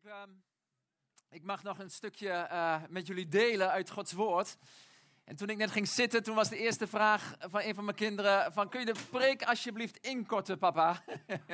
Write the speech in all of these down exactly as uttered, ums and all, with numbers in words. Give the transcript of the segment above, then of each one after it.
Ik, uh, ik mag nog een stukje uh, met jullie delen uit Gods woord. En toen ik net ging zitten, toen was de eerste vraag van een van mijn kinderen: van, kun je de preek alsjeblieft inkorten, papa?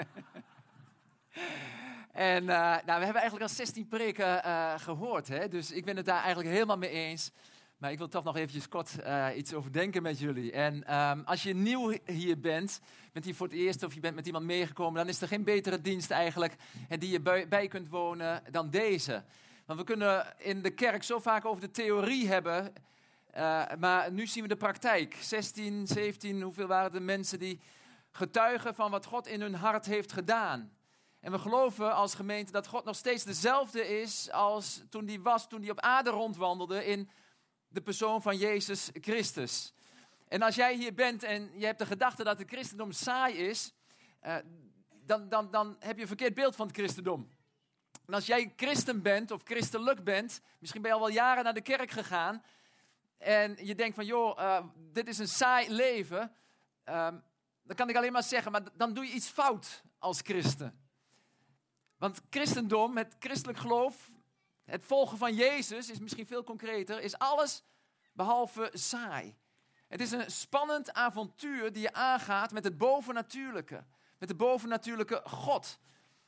En uh, nou, we hebben eigenlijk al zestien preken uh, gehoord, hè? Dus ik ben het daar eigenlijk helemaal mee eens. Maar ik wil toch nog eventjes kort uh, iets over denken met jullie. En um, als je nieuw hier bent, bent hier voor het eerst of je bent met iemand meegekomen, dan is er geen betere dienst eigenlijk en die je bij, bij kunt wonen dan deze. Want we kunnen in de kerk zo vaak over de theorie hebben, uh, maar nu zien we de praktijk. zestien, zeventien, hoeveel waren de mensen die getuigen van wat God in hun hart heeft gedaan? En we geloven als gemeente dat God nog steeds dezelfde is als toen hij was, toen hij op aarde rondwandelde in de persoon van Jezus Christus. En als jij hier bent en je hebt de gedachte dat het christendom saai is, uh, dan, dan, dan heb je een verkeerd beeld van het christendom. En als jij christen bent of christelijk bent, misschien ben je al wel jaren naar de kerk gegaan en je denkt van joh, uh, dit is een saai leven, uh, dan kan ik alleen maar zeggen, maar dan doe je iets fout als christen. Want christendom, het christelijk geloof, het volgen van Jezus is misschien veel concreter, is alles behalve saai. Het is een spannend avontuur die je aangaat met het bovennatuurlijke. Met de bovennatuurlijke God.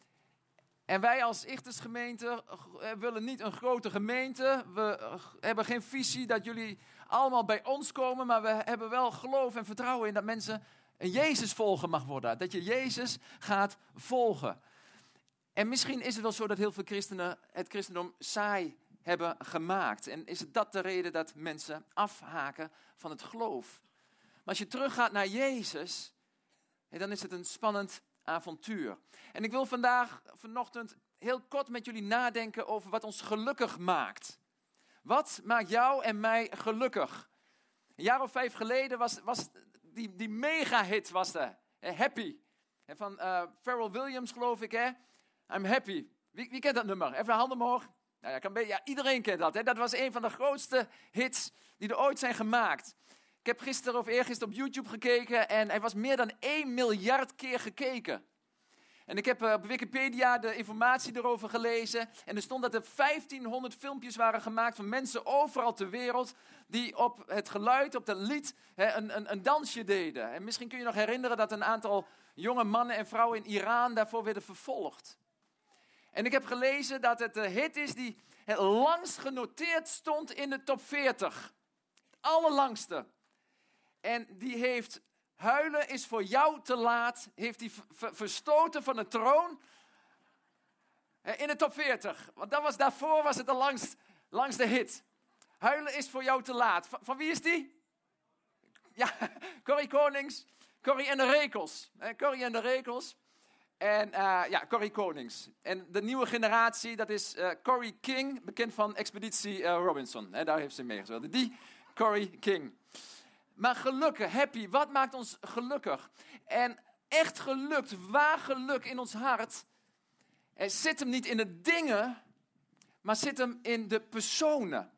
En wij als Ichtersgemeente willen niet een grote gemeente. We hebben geen visie dat jullie allemaal bij ons komen. Maar we hebben wel geloof en vertrouwen in dat mensen een Jezus volger mag worden. Dat je Jezus gaat volgen. En misschien is het wel zo dat heel veel christenen het christendom saai hebben gemaakt. En is het dat de reden dat mensen afhaken van het geloof. Maar als je teruggaat naar Jezus, dan is het een spannend avontuur. En ik wil vandaag, vanochtend, heel kort met jullie nadenken over wat ons gelukkig maakt. Wat maakt jou en mij gelukkig? Een jaar of vijf geleden was, was die, die mega-hit was er. Happy. Van uh, Pharrell Williams, geloof ik, hè? I'm happy. Wie, wie kent dat nummer? Even de handen omhoog. Nou ja, kan be- ja, iedereen kent dat. Hè? Dat was een van de grootste hits die er ooit zijn gemaakt. Ik heb gisteren of eergisteren op YouTube gekeken en hij was meer dan één miljard keer gekeken. En ik heb uh, op Wikipedia de informatie erover gelezen. En er stond dat er vijftienhonderd filmpjes waren gemaakt van mensen overal ter wereld die op het geluid, op dat lied, hè, een, een, een dansje deden. En misschien kun je nog herinneren dat een aantal jonge mannen en vrouwen in Iran daarvoor werden vervolgd. En ik heb gelezen dat het de hit is die het langst genoteerd stond in de top veertig. Het allerlangste. En die heeft Huilen is voor jou te laat, heeft hij v- verstoten van de troon in de top veertig. Want dat was, daarvoor was het de langst, langste hit. Huilen is voor jou te laat. Van, van wie is die? Ja, Corrie Konings. Corrie en de Rekels. Corrie en de Rekels. En uh, ja, Corrie Konings. En de nieuwe generatie, dat is uh, Corrie King, bekend van Expeditie uh, Robinson. He, daar heeft ze mee gespeeld. Die Corrie King. Maar gelukkig, happy, wat maakt ons gelukkig? En echt gelukt, waar geluk in ons hart, er zit hem niet in de dingen, maar zit hem in de personen.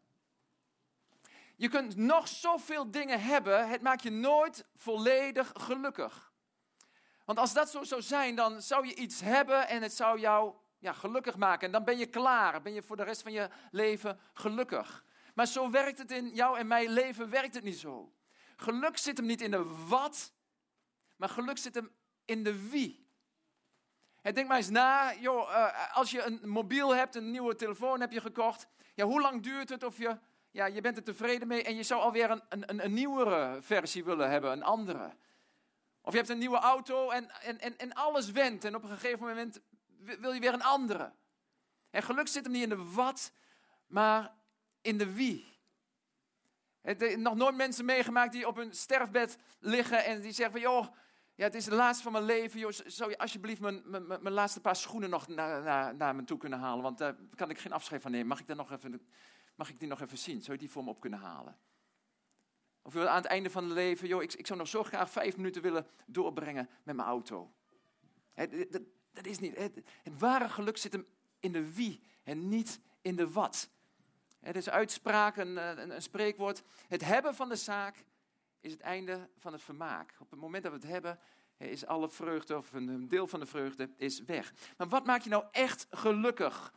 Je kunt nog zoveel dingen hebben, het maakt je nooit volledig gelukkig. Want als dat zo zou zijn, dan zou je iets hebben en het zou jou ja, gelukkig maken. En dan ben je klaar, ben je voor de rest van je leven gelukkig. Maar zo werkt het in jou en mijn leven, werkt het niet zo. Geluk zit hem niet in de wat, maar geluk zit hem in de wie. En denk maar eens na, joh, uh, als je een mobiel hebt, een nieuwe telefoon heb je gekocht. Ja, hoe lang duurt het of je, ja, je bent er tevreden mee en je zou alweer een, een, een nieuwere versie willen hebben, een andere. Of je hebt een nieuwe auto en, en, en, en alles wendt en op een gegeven moment wil je weer een andere. En geluk zit hem niet in de wat, maar in de wie. Het is nog nooit mensen meegemaakt die op hun sterfbed liggen en die zeggen van joh, ja, het is de laatste van mijn leven. Joh, zou je alsjeblieft mijn, mijn, mijn laatste paar schoenen nog naar, naar, naar me toe kunnen halen? Want daar kan ik geen afscheid van nemen. Mag ik, daar nog even, mag ik die nog even zien? Zou je die voor me op kunnen halen? Of aan het einde van het leven, joh, ik, ik zou nog zo graag vijf minuten willen doorbrengen met mijn auto. Het, dat, dat is niet. Het, het ware geluk zit hem in de wie en niet in de wat. Het is uitspraak, een, een, een spreekwoord. Het hebben van de zaak is het einde van het vermaak. Op het moment dat we het hebben, is alle vreugde, of een deel van de vreugde, is weg. Maar wat maakt je nou echt gelukkig?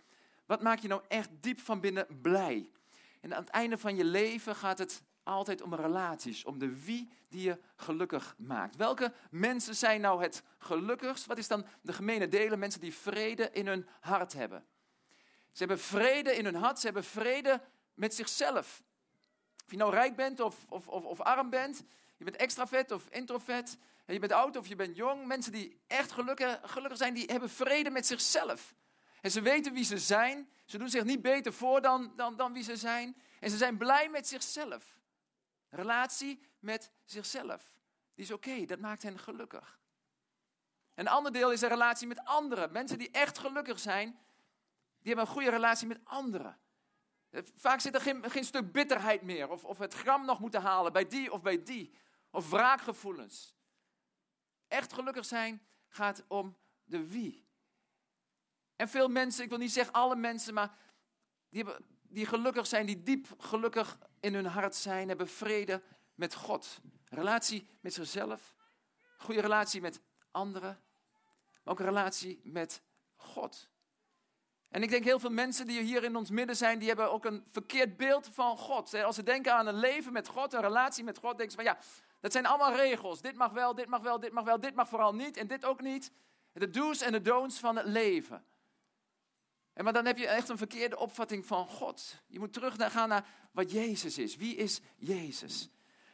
Wat maakt je nou echt diep van binnen blij? En aan het einde van je leven gaat het altijd om relaties, om de wie die je gelukkig maakt. Welke mensen zijn nou het gelukkigst? Wat is dan de gemene delen? Mensen die vrede in hun hart hebben. Ze hebben vrede in hun hart, ze hebben vrede met zichzelf. Of je nou rijk bent of, of, of, of arm bent, je bent extravert of introvert, je bent oud of je bent jong. Mensen die echt gelukkig, gelukkig zijn, die hebben vrede met zichzelf. En ze weten wie ze zijn, ze doen zich niet beter voor dan, dan, dan wie ze zijn. En ze zijn blij met zichzelf. Relatie met zichzelf. Die is oké, okay, dat maakt hen gelukkig. Een ander deel is een relatie met anderen. Mensen die echt gelukkig zijn, die hebben een goede relatie met anderen. Vaak zit er geen, geen stuk bitterheid meer. Of, of het gram nog moeten halen bij die of bij die. Of wraakgevoelens. Echt gelukkig zijn gaat om de wie. En veel mensen, ik wil niet zeggen alle mensen, maar die, hebben, die gelukkig zijn, die diep gelukkig in hun hart zijn, hebben vrede met God. Relatie met zichzelf. Goede relatie met anderen. Maar ook een relatie met God. En ik denk heel veel mensen die hier in ons midden zijn, die hebben ook een verkeerd beeld van God. Als ze denken aan een leven met God, een relatie met God, denken ze van ja, dat zijn allemaal regels. Dit mag wel, dit mag wel, dit mag wel, dit mag vooral niet en dit ook niet. De do's en de don'ts van het leven. En maar dan heb je echt een verkeerde opvatting van God. Je moet terug naar, gaan naar wat Jezus is. Wie is Jezus?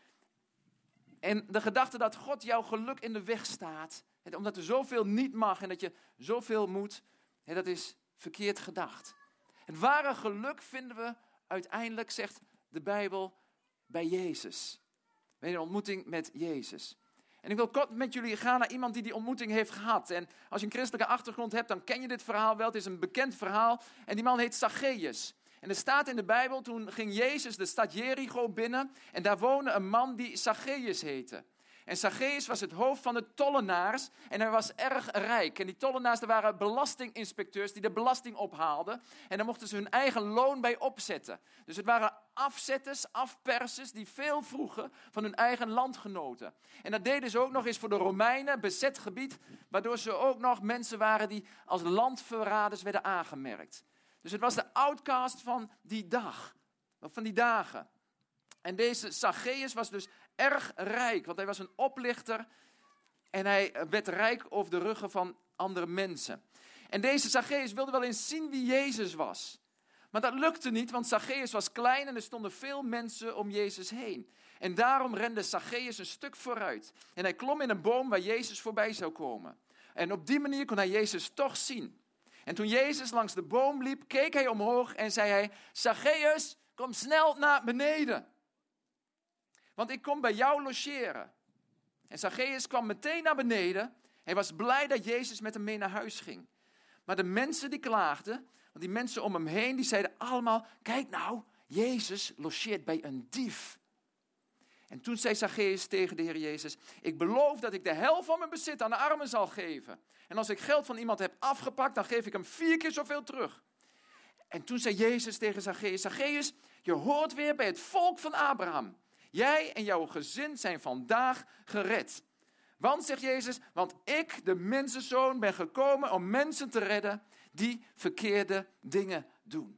En de gedachte dat God jouw geluk in de weg staat, omdat er zoveel niet mag en dat je zoveel moet, dat is verkeerd gedacht. Het ware geluk vinden we uiteindelijk, zegt de Bijbel, bij Jezus. Bij een ontmoeting met Jezus. En ik wil kort met jullie gaan naar iemand die die ontmoeting heeft gehad. En als je een christelijke achtergrond hebt, dan ken je dit verhaal wel. Het is een bekend verhaal. En die man heet Zacchaeus. En er staat in de Bijbel, toen ging Jezus de stad Jericho binnen. En daar woonde een man die Zacchaeus heette. En Zacchaeus was het hoofd van de tollenaars en hij was erg rijk. En die tollenaars, dat waren belastinginspecteurs die de belasting ophaalden. En daar mochten ze hun eigen loon bij opzetten. Dus het waren afzetters, afpersers die veel vroegen van hun eigen landgenoten. En dat deden ze ook nog eens voor de Romeinen, bezet gebied, waardoor ze ook nog mensen waren die als landverraders werden aangemerkt. Dus het was de outcast van die dag, van die dagen. En deze Zacchaeus was dus erg rijk, want hij was een oplichter en hij werd rijk over de ruggen van andere mensen. En deze Zacchaeus wilde wel eens zien wie Jezus was. Maar dat lukte niet, want Zacchaeus was klein en er stonden veel mensen om Jezus heen. En daarom rende Zacchaeus een stuk vooruit. En hij klom in een boom waar Jezus voorbij zou komen. En op die manier kon hij Jezus toch zien. En toen Jezus langs de boom liep, keek hij omhoog en zei hij: Zacchaeus, kom snel naar beneden. Want ik kom bij jou logeren. En Zacchaeus kwam meteen naar beneden. Hij was blij dat Jezus met hem mee naar huis ging. Maar de mensen die klaagden, want die mensen om hem heen, die zeiden allemaal: kijk nou, Jezus logeert bij een dief. En toen zei Zacchaeus tegen de Heer Jezus: ik beloof dat ik de helft van mijn bezit aan de armen zal geven. En als ik geld van iemand heb afgepakt, dan geef ik hem vier keer zoveel terug. En toen zei Jezus tegen Zacchaeus: Zacchaeus, je hoort weer bij het volk van Abraham. Jij en jouw gezin zijn vandaag gered. Want, zegt Jezus, want ik, de mensenzoon, ben gekomen om mensen te redden die verkeerde dingen doen.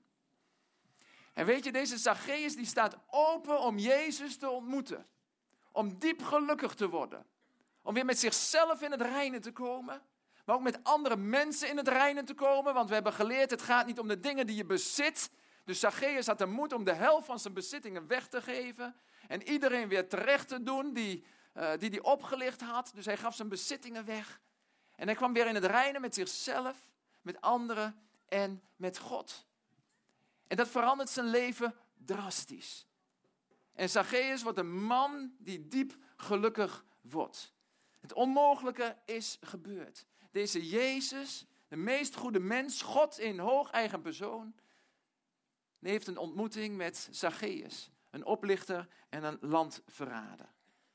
En weet je, deze Zacchaeus die staat open om Jezus te ontmoeten. Om diep gelukkig te worden. Om weer met zichzelf in het reine te komen. Maar ook met andere mensen in het reine te komen. Want we hebben geleerd, het gaat niet om de dingen die je bezit. Dus Zacchaeus had de moed om de helft van zijn bezittingen weg te geven. En iedereen weer terecht te doen die uh, die, die opgelicht had. Dus hij gaf zijn bezittingen weg. En hij kwam weer in het reine met zichzelf, met anderen en met God. En dat verandert zijn leven drastisch. En Zacchaeus wordt een man die diep gelukkig wordt. Het onmogelijke is gebeurd. Deze Jezus, de meest goede mens, God in hoog eigen persoon, heeft een ontmoeting met Zacchaeus. Een oplichter en een landverrader.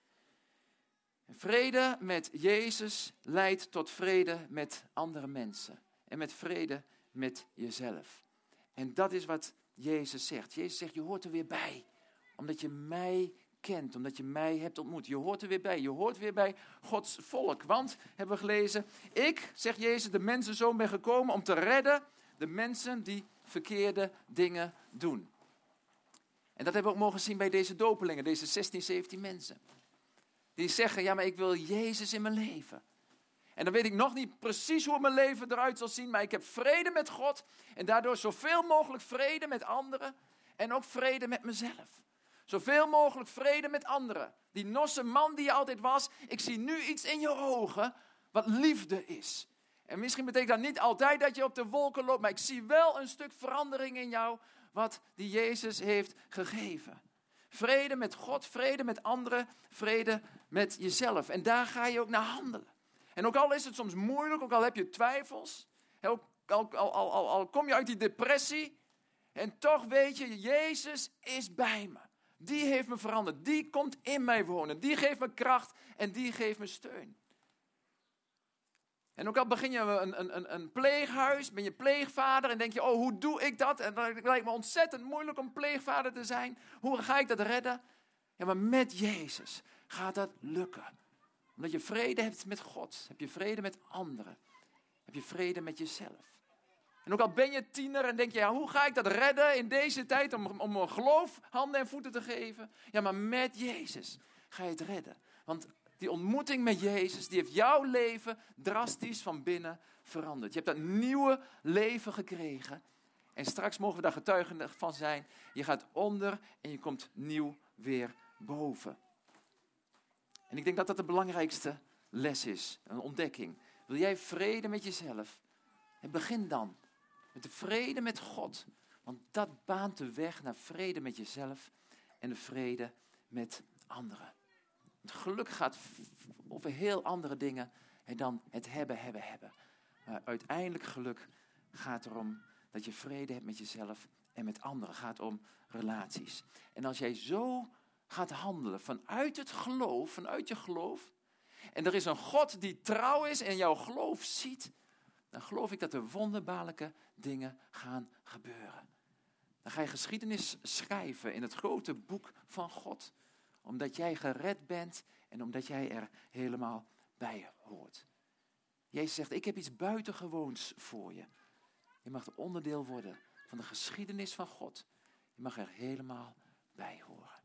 Vrede met Jezus leidt tot vrede met andere mensen. En met vrede met jezelf. En dat is wat Jezus zegt. Jezus zegt, je hoort er weer bij. Omdat je mij kent, omdat je mij hebt ontmoet. Je hoort er weer bij. Je hoort weer bij Gods volk. Want, hebben we gelezen, ik, zegt Jezus, de mensenzoon ben gekomen om te redden de mensen die verkeerde dingen doen. En dat hebben we ook mogen zien bij deze dopelingen, deze zestien, zeventien mensen. Die zeggen, ja, maar ik wil Jezus in mijn leven. En dan weet ik nog niet precies hoe mijn leven eruit zal zien, maar ik heb vrede met God en daardoor zoveel mogelijk vrede met anderen en ook vrede met mezelf. Zoveel mogelijk vrede met anderen. Die nosse man die je altijd was, ik zie nu iets in je ogen wat liefde is. En misschien betekent dat niet altijd dat je op de wolken loopt, maar ik zie wel een stuk verandering in jou wat die Jezus heeft gegeven. Vrede met God, vrede met anderen, vrede met jezelf. En daar ga je ook naar handelen. En ook al is het soms moeilijk, ook al heb je twijfels, ook al, al, al, al, al kom je uit die depressie, en toch weet je, Jezus is bij me. Die heeft me veranderd, die komt in mij wonen, die geeft me kracht en die geeft me steun. En ook al begin je een, een, een pleeghuis, ben je pleegvader en denk je, oh, hoe doe ik dat? En dan lijkt me ontzettend moeilijk om pleegvader te zijn. Hoe ga ik dat redden? Ja, maar met Jezus gaat dat lukken. Omdat je vrede hebt met God, heb je vrede met anderen, heb je vrede met jezelf. En ook al ben je tiener en denk je, ja, hoe ga ik dat redden in deze tijd om, om mijn geloof handen en voeten te geven? Ja, maar met Jezus ga je het redden. Want die ontmoeting met Jezus, die heeft jouw leven drastisch van binnen veranderd. Je hebt dat nieuwe leven gekregen. En straks mogen we daar getuigen van zijn. Je gaat onder en je komt nieuw weer boven. En ik denk dat dat de belangrijkste les is. Een ontdekking. Wil jij vrede met jezelf? En begin dan met de vrede met God. Want dat baant de weg naar vrede met jezelf en de vrede met anderen. Het geluk gaat over heel andere dingen dan het hebben, hebben, hebben. Maar uiteindelijk geluk gaat erom dat je vrede hebt met jezelf en met anderen. Het gaat om relaties. En als jij zo gaat handelen vanuit het geloof, vanuit je geloof, en er is een God die trouw is en jouw geloof ziet, dan geloof ik dat er wonderbaarlijke dingen gaan gebeuren. Dan ga je geschiedenis schrijven in het grote boek van God. Omdat jij gered bent en omdat jij er helemaal bij hoort. Jezus zegt, ik heb iets buitengewoons voor je. Je mag onderdeel worden van de geschiedenis van God. Je mag er helemaal bij horen.